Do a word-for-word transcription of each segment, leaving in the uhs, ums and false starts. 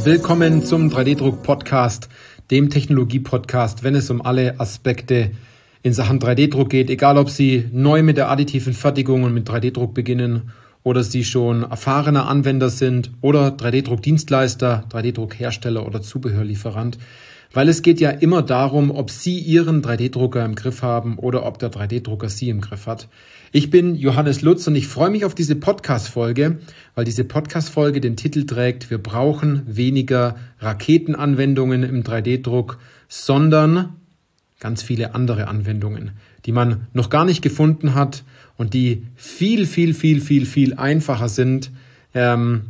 Willkommen zum drei D-Druck-Podcast, dem Technologie-Podcast, wenn es um alle Aspekte in Sachen drei D-Druck geht, egal ob Sie neu mit der additiven Fertigung und mit drei D-Druck beginnen oder Sie schon erfahrener Anwender sind oder drei D-Druck-Dienstleister, drei D-Druck-Hersteller oder Zubehörlieferant, weil es geht ja immer darum, ob Sie Ihren drei D-Drucker im Griff haben oder ob der drei D-Drucker Sie im Griff hat. Ich bin Johannes Lutz und ich freue mich auf diese Podcast-Folge, weil diese Podcast-Folge den Titel trägt: Wir brauchen weniger Raketenanwendungen im drei D-Druck, sondern ganz viele andere Anwendungen, die man noch gar nicht gefunden hat und die viel, viel, viel, viel, viel einfacher sind ähm,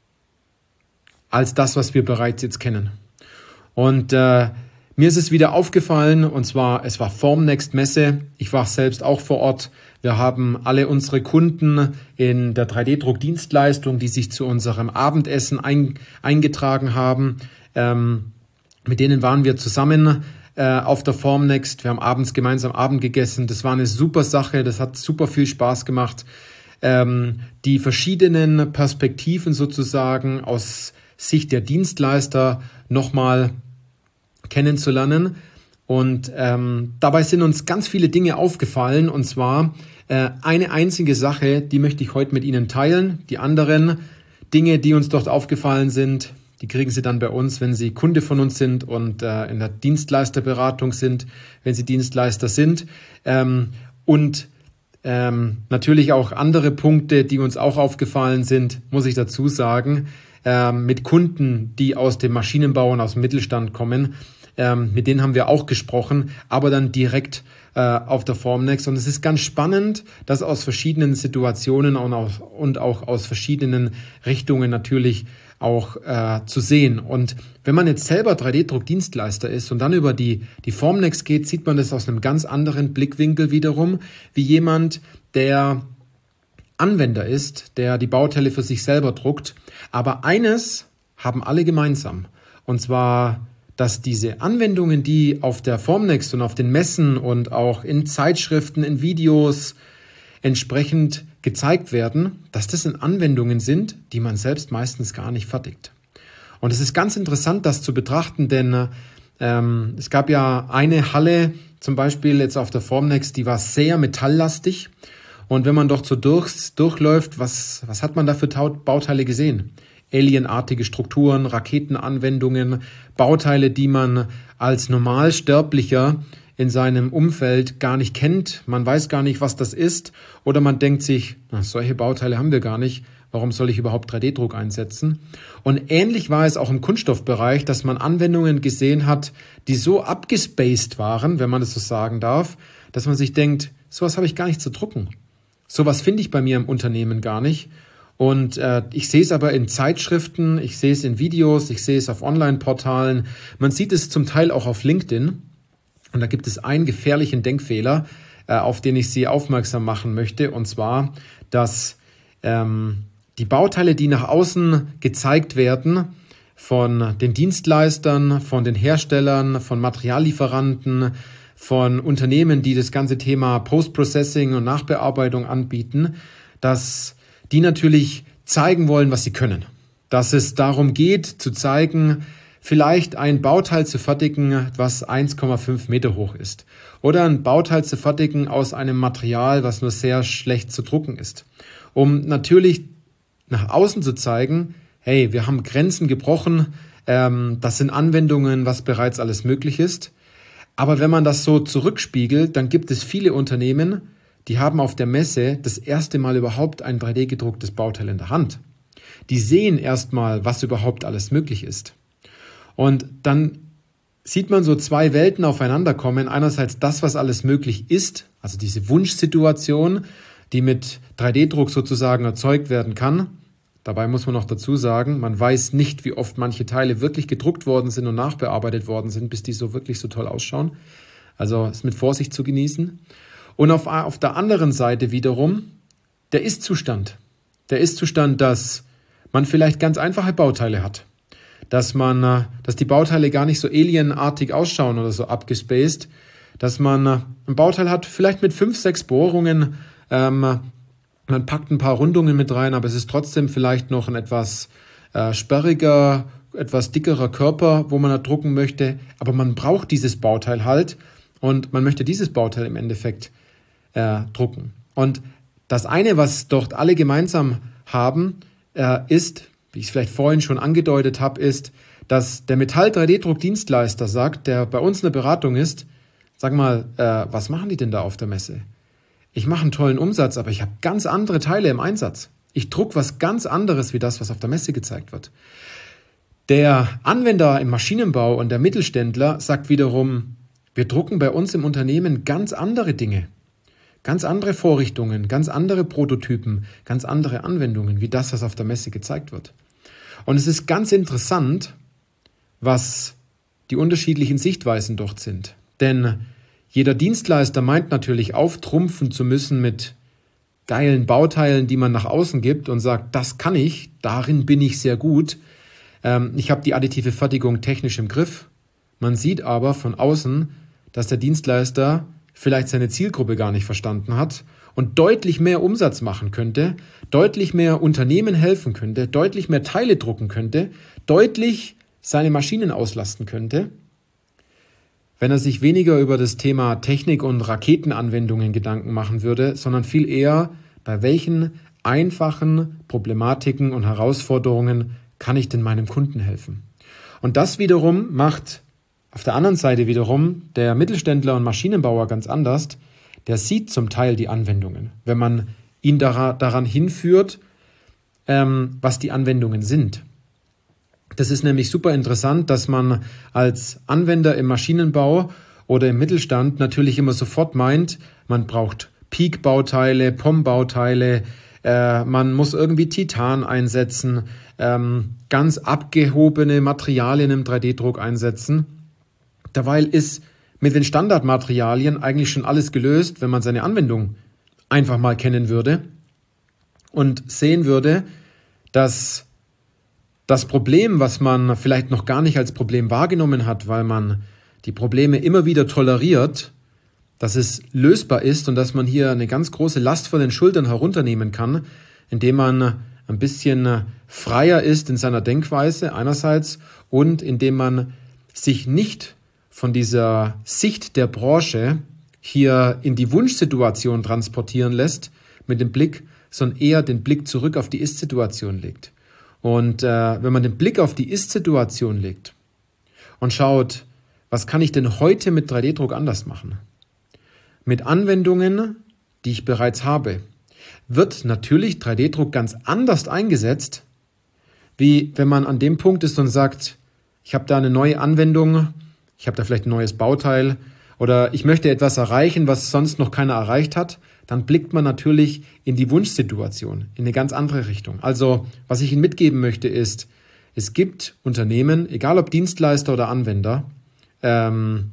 als das, was wir bereits jetzt kennen. Und äh, mir ist es wieder aufgefallen, und zwar, es war Formnext Messe. Ich war selbst auch vor Ort. Wir haben alle unsere Kunden in der drei D-Druck-Dienstleistung, die sich zu unserem Abendessen ein, eingetragen haben. Ähm, mit denen waren wir zusammen äh, auf der Formnext. Wir haben abends gemeinsam Abend gegessen. Das war eine super Sache. Das hat super viel Spaß gemacht. Ähm, die verschiedenen Perspektiven sozusagen aus Sicht der Dienstleister nochmal kennenzulernen. Und ähm, dabei sind uns ganz viele Dinge aufgefallen, und zwar äh, eine einzige Sache, die möchte ich heute mit Ihnen teilen. Die anderen Dinge, die uns dort aufgefallen sind, die kriegen Sie dann bei uns, wenn Sie Kunde von uns sind und äh, in der Dienstleisterberatung sind, wenn Sie Dienstleister sind. Ähm, und ähm, natürlich auch andere Punkte, die uns auch aufgefallen sind, muss ich dazu sagen, ähm, mit Kunden, die aus dem Maschinenbau und aus dem Mittelstand kommen. Ähm, mit denen haben wir auch gesprochen, aber dann direkt äh, auf der Formnext. Und es ist ganz spannend, das aus verschiedenen Situationen und auch, und auch aus verschiedenen Richtungen natürlich auch äh, zu sehen. Und wenn man jetzt selber drei D-Druck-Dienstleister ist und dann über die, die Formnext geht, sieht man das aus einem ganz anderen Blickwinkel wiederum, wie jemand, der Anwender ist, der die Bauteile für sich selber druckt. Aber eines haben alle gemeinsam, und zwar, dass diese Anwendungen, die auf der Formnext und auf den Messen und auch in Zeitschriften, in Videos entsprechend gezeigt werden, dass das in Anwendungen sind, die man selbst meistens gar nicht fertigt. Und es ist ganz interessant, das zu betrachten, denn ähm, es gab ja eine Halle, zum Beispiel jetzt auf der Formnext, die war sehr metalllastig. Und wenn man doch so durch, durchläuft, was, was hat man da für Bauteile gesehen? Alienartige Strukturen, Raketenanwendungen, Bauteile, die man als Normalsterblicher in seinem Umfeld gar nicht kennt. Man weiß gar nicht, was das ist. Oder man denkt sich, na, solche Bauteile haben wir gar nicht. Warum soll ich überhaupt drei D-Druck einsetzen? Und ähnlich war es auch im Kunststoffbereich, dass man Anwendungen gesehen hat, die so abgespaced waren, wenn man das so sagen darf, dass man sich denkt, sowas habe ich gar nicht zu drucken. Sowas finde ich bei mir im Unternehmen gar nicht. Und äh, ich sehe es aber in Zeitschriften, ich sehe es in Videos, ich sehe es auf Online-Portalen. Man sieht es zum Teil auch auf LinkedIn. Und da gibt es einen gefährlichen Denkfehler, äh, auf den ich Sie aufmerksam machen möchte. Und zwar, dass ähm, die Bauteile, die nach außen gezeigt werden, von den Dienstleistern, von den Herstellern, von Materiallieferanten, von Unternehmen, die das ganze Thema Post-Processing und Nachbearbeitung anbieten, dass die natürlich zeigen wollen, was sie können. Dass es darum geht, zu zeigen, vielleicht ein Bauteil zu fertigen, was eins Komma fünf Meter hoch ist. Oder ein Bauteil zu fertigen aus einem Material, was nur sehr schlecht zu drucken ist. Um natürlich nach außen zu zeigen, hey, wir haben Grenzen gebrochen, ähm, das sind Anwendungen, was bereits alles möglich ist. Aber wenn man das so zurückspiegelt, dann gibt es viele Unternehmen, die haben auf der Messe das erste Mal überhaupt ein drei D gedrucktes Bauteil in der Hand. Die sehen erstmal, was überhaupt alles möglich ist. Und dann sieht man so zwei Welten aufeinander kommen. Einerseits das, was alles möglich ist, also diese Wunschsituation, die mit drei D Druck sozusagen erzeugt werden kann. Dabei muss man noch dazu sagen, man weiß nicht, wie oft manche Teile wirklich gedruckt worden sind und nachbearbeitet worden sind, bis die so wirklich so toll ausschauen. Also ist mit Vorsicht zu genießen. Und auf, auf der anderen Seite wiederum der Ist-Zustand. Der Ist-Zustand, dass man vielleicht ganz einfache Bauteile hat. Dass man, dass die Bauteile gar nicht so alienartig ausschauen oder so abgespaced. Dass man ein Bauteil hat, vielleicht mit fünf, sechs Bohrungen. Ähm, man packt ein paar Rundungen mit rein, aber es ist trotzdem vielleicht noch ein etwas äh, sperriger, etwas dickerer Körper, wo man da drucken möchte, aber man braucht dieses Bauteil halt und man möchte dieses Bauteil im Endeffekt äh, drucken. Und das eine, was dort alle gemeinsam haben, äh, ist, wie ich es vielleicht vorhin schon angedeutet habe, ist, dass der Metall-drei D Druck-Dienstleister sagt, der bei uns in der Beratung ist, sag mal, äh, was machen die denn da auf der Messe? Ich mache einen tollen Umsatz, aber ich habe ganz andere Teile im Einsatz. Ich druck was ganz anderes wie das, was auf der Messe gezeigt wird. Der Anwender im Maschinenbau und der Mittelständler sagt wiederum, wir drucken bei uns im Unternehmen ganz andere Dinge, ganz andere Vorrichtungen, ganz andere Prototypen, ganz andere Anwendungen wie das, was auf der Messe gezeigt wird. Und es ist ganz interessant, was die unterschiedlichen Sichtweisen dort sind. Denn jeder Dienstleister meint natürlich auftrumpfen zu müssen mit geilen Bauteilen, die man nach außen gibt und sagt, das kann ich, darin bin ich sehr gut. Ähm, ich habe die additive Fertigung technisch im Griff. Man sieht aber von außen, dass der Dienstleister vielleicht seine Zielgruppe gar nicht verstanden hat und deutlich mehr Umsatz machen könnte, deutlich mehr Unternehmen helfen könnte, deutlich mehr Teile drucken könnte, deutlich seine Maschinen auslasten könnte, wenn er sich weniger über das Thema Technik und Raketenanwendungen Gedanken machen würde, sondern viel eher, bei welchen einfachen Problematiken und Herausforderungen kann ich denn meinem Kunden helfen. Und das wiederum macht auf der anderen Seite wiederum der Mittelständler und Maschinenbauer ganz anders. Der sieht zum Teil die Anwendungen, wenn man ihn daran hinführt, ähm, was die Anwendungen sind. Das ist nämlich super interessant, dass man als Anwender im Maschinenbau oder im Mittelstand natürlich immer sofort meint, man braucht Peak-Bauteile, P O M-Bauteile, äh, man muss irgendwie Titan einsetzen, ähm, ganz abgehobene Materialien im drei D Druck einsetzen. Derweil ist mit den Standardmaterialien eigentlich schon alles gelöst, wenn man seine Anwendung einfach mal kennen würde und sehen würde, dass das Problem, was man vielleicht noch gar nicht als Problem wahrgenommen hat, weil man die Probleme immer wieder toleriert, dass es lösbar ist und dass man hier eine ganz große Last von den Schultern herunternehmen kann, indem man ein bisschen freier ist in seiner Denkweise einerseits und indem man sich nicht von dieser Sicht der Branche hier in die Wunschsituation transportieren lässt mit dem Blick, sondern eher den Blick zurück auf die Ist-Situation legt. Und äh, wenn man den Blick auf die Ist-Situation legt und schaut, was kann ich denn heute mit drei D Druck anders machen? Mit Anwendungen, die ich bereits habe, wird natürlich drei D Druck ganz anders eingesetzt, wie wenn man an dem Punkt ist und sagt, ich habe da eine neue Anwendung, ich habe da vielleicht ein neues Bauteil oder ich möchte etwas erreichen, was sonst noch keiner erreicht hat, dann blickt man natürlich in die Wunschsituation, in eine ganz andere Richtung. Also, was ich Ihnen mitgeben möchte, ist, es gibt Unternehmen, egal ob Dienstleister oder Anwender, ähm,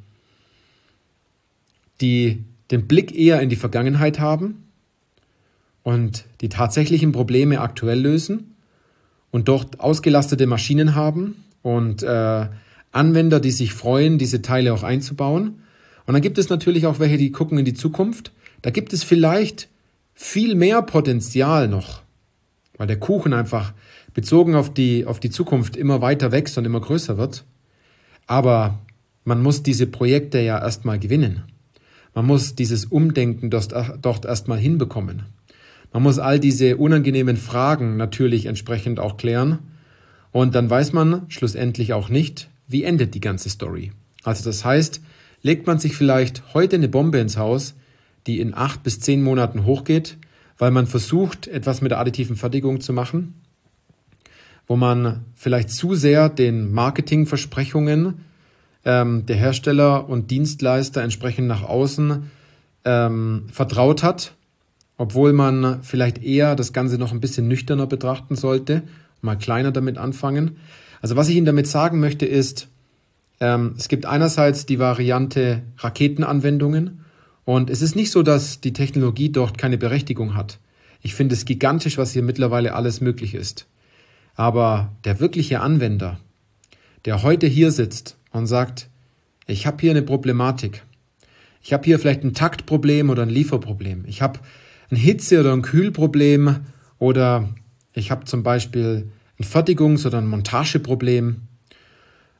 die den Blick eher in die Vergangenheit haben und die tatsächlichen Probleme aktuell lösen und dort ausgelastete Maschinen haben und äh, Anwender, die sich freuen, diese Teile auch einzubauen. Und dann gibt es natürlich auch welche, die gucken in die Zukunft. Da gibt es vielleicht viel mehr Potenzial noch, weil der Kuchen einfach bezogen auf die, auf die Zukunft immer weiter wächst und immer größer wird. Aber man muss diese Projekte ja erstmal gewinnen. Man muss dieses Umdenken dort, dort erstmal hinbekommen. Man muss all diese unangenehmen Fragen natürlich entsprechend auch klären. Und dann weiß man schlussendlich auch nicht, wie endet die ganze Story. Also das heißt, legt man sich vielleicht heute eine Bombe ins Haus, die in acht bis zehn Monaten hochgeht, weil man versucht, etwas mit der additiven Fertigung zu machen, wo man vielleicht zu sehr den Marketingversprechungen ähm, der Hersteller und Dienstleister entsprechend nach außen ähm, vertraut hat, obwohl man vielleicht eher das Ganze noch ein bisschen nüchterner betrachten sollte, mal kleiner damit anfangen. Also was ich Ihnen damit sagen möchte ist, ähm, es gibt einerseits die Variante Raketenanwendungen und es ist nicht so, dass die Technologie dort keine Berechtigung hat. Ich finde es gigantisch, was hier mittlerweile alles möglich ist. Aber der wirkliche Anwender, der heute hier sitzt und sagt, ich habe hier eine Problematik, ich habe hier vielleicht ein Taktproblem oder ein Lieferproblem, ich habe ein Hitze- oder ein Kühlproblem oder ich habe zum Beispiel ein Fertigungs- oder ein Montageproblem,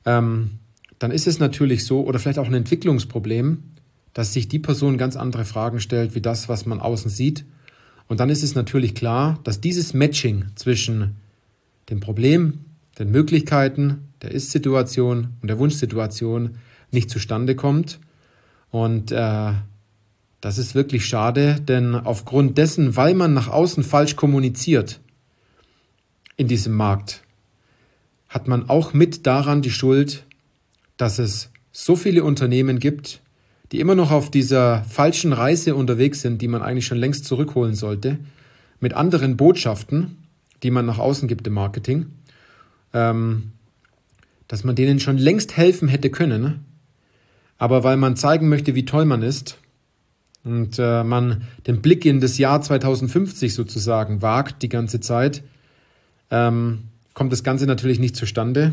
ähm, dann ist es natürlich so, oder vielleicht auch ein Entwicklungsproblem, dass sich die Person ganz andere Fragen stellt, wie das, was man außen sieht. Und dann ist es natürlich klar, dass dieses Matching zwischen dem Problem, den Möglichkeiten, der Ist-Situation und der Wunschsituation nicht zustande kommt. Und äh, das ist wirklich schade, denn aufgrund dessen, weil man nach außen falsch kommuniziert in diesem Markt, hat man auch mit daran die Schuld, dass es so viele Unternehmen gibt, die immer noch auf dieser falschen Reise unterwegs sind, die man eigentlich schon längst zurückholen sollte, mit anderen Botschaften, die man nach außen gibt im Marketing, ähm, dass man denen schon längst helfen hätte können, aber weil man zeigen möchte, wie toll man ist und äh, man den Blick in das Jahr zweitausendfünfzig sozusagen wagt die ganze Zeit, ähm, kommt das Ganze natürlich nicht zustande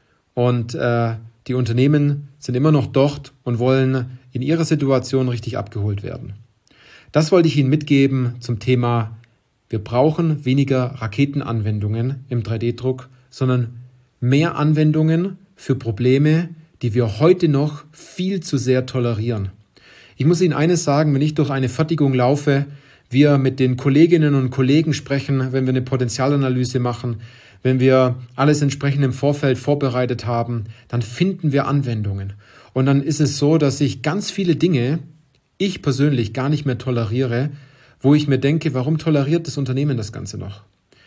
und äh, die Unternehmen sind immer noch dort und wollen in ihrer Situation richtig abgeholt werden. Das wollte ich Ihnen mitgeben zum Thema, wir brauchen weniger Raketenanwendungen im drei D Druck, sondern mehr Anwendungen für Probleme, die wir heute noch viel zu sehr tolerieren. Ich muss Ihnen eines sagen, wenn ich durch eine Fertigung laufe, wir mit den Kolleginnen und Kollegen sprechen, wenn wir eine Potenzialanalyse machen, wenn wir alles entsprechend im Vorfeld vorbereitet haben, dann finden wir Anwendungen. Und dann ist es so, dass ich ganz viele Dinge, ich persönlich gar nicht mehr toleriere, wo ich mir denke, warum toleriert das Unternehmen das Ganze noch?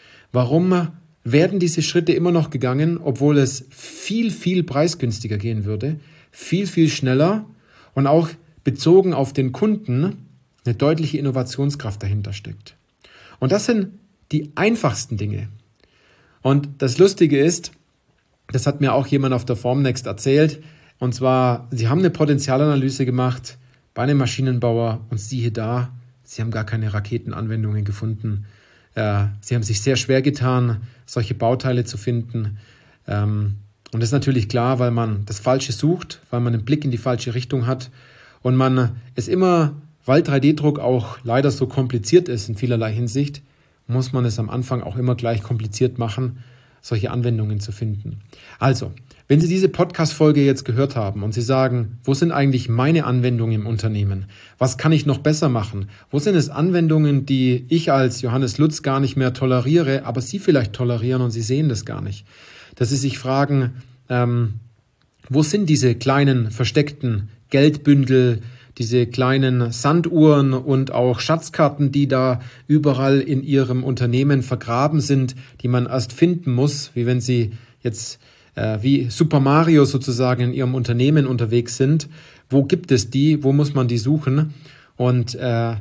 Warum werden diese Schritte immer noch gegangen, obwohl es viel, viel preisgünstiger gehen würde, viel, viel schneller und auch bezogen auf den Kunden eine deutliche Innovationskraft dahinter steckt. Und das sind die einfachsten Dinge. Und das Lustige ist, das hat mir auch jemand auf der Formnext erzählt, und zwar, sie haben eine Potenzialanalyse gemacht bei einem Maschinenbauer und siehe da, sie haben gar keine Raketenanwendungen gefunden. Äh, sie haben sich sehr schwer getan, solche Bauteile zu finden. Ähm, und das ist natürlich klar, weil man das Falsche sucht, weil man einen Blick in die falsche Richtung hat und man es immer, weil drei D Druck auch leider so kompliziert ist in vielerlei Hinsicht, muss man es am Anfang auch immer gleich kompliziert machen, solche Anwendungen zu finden. Also, wenn Sie diese Podcast-Folge jetzt gehört haben und Sie sagen, wo sind eigentlich meine Anwendungen im Unternehmen? Was kann ich noch besser machen? Wo sind es Anwendungen, die ich als Johannes Lutz gar nicht mehr toleriere, aber Sie vielleicht tolerieren und Sie sehen das gar nicht? Dass Sie sich fragen, ähm, wo sind diese kleinen versteckten Geldbündel, diese kleinen Sanduhren und auch Schatzkarten, die da überall in Ihrem Unternehmen vergraben sind, die man erst finden muss, wie wenn Sie jetzt äh, wie Super Mario sozusagen in Ihrem Unternehmen unterwegs sind. Wo gibt es die? Wo muss man die suchen? Und äh,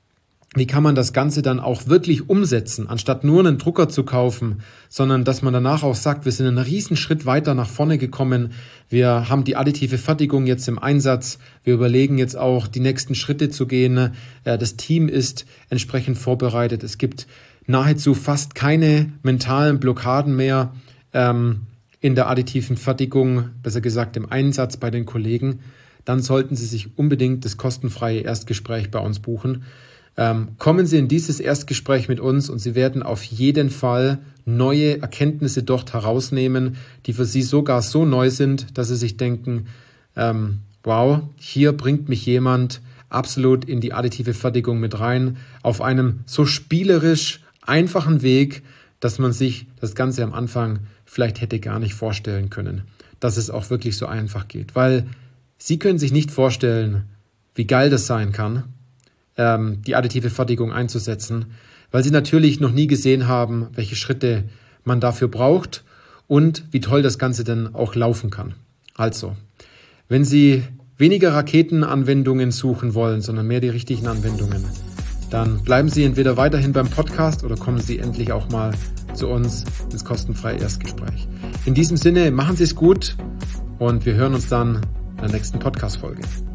wie kann man das Ganze dann auch wirklich umsetzen, anstatt nur einen Drucker zu kaufen, sondern dass man danach auch sagt, wir sind einen riesen Schritt weiter nach vorne gekommen, wir haben die additive Fertigung jetzt im Einsatz, wir überlegen jetzt auch die nächsten Schritte zu gehen, das Team ist entsprechend vorbereitet, es gibt nahezu fast keine mentalen Blockaden mehr ähm, in der additiven Fertigung, besser gesagt im Einsatz bei den Kollegen, dann sollten Sie sich unbedingt das kostenfreie Erstgespräch bei uns buchen. Ähm, kommen Sie in dieses Erstgespräch mit uns und Sie werden auf jeden Fall neue Erkenntnisse dort herausnehmen, die für Sie sogar so neu sind, dass Sie sich denken, ähm, wow, hier bringt mich jemand absolut in die additive Fertigung mit rein, auf einem so spielerisch einfachen Weg, dass man sich das Ganze am Anfang vielleicht hätte gar nicht vorstellen können, dass es auch wirklich so einfach geht. Weil Sie können sich nicht vorstellen, wie geil das sein kann, die additive Fertigung einzusetzen, weil Sie natürlich noch nie gesehen haben, welche Schritte man dafür braucht und wie toll das Ganze dann auch laufen kann. Also, wenn Sie weniger Raketenanwendungen suchen wollen, sondern mehr die richtigen Anwendungen, dann bleiben Sie entweder weiterhin beim Podcast oder kommen Sie endlich auch mal zu uns ins kostenfreie Erstgespräch. In diesem Sinne, machen Sie es gut und wir hören uns dann in der nächsten Podcast-Folge.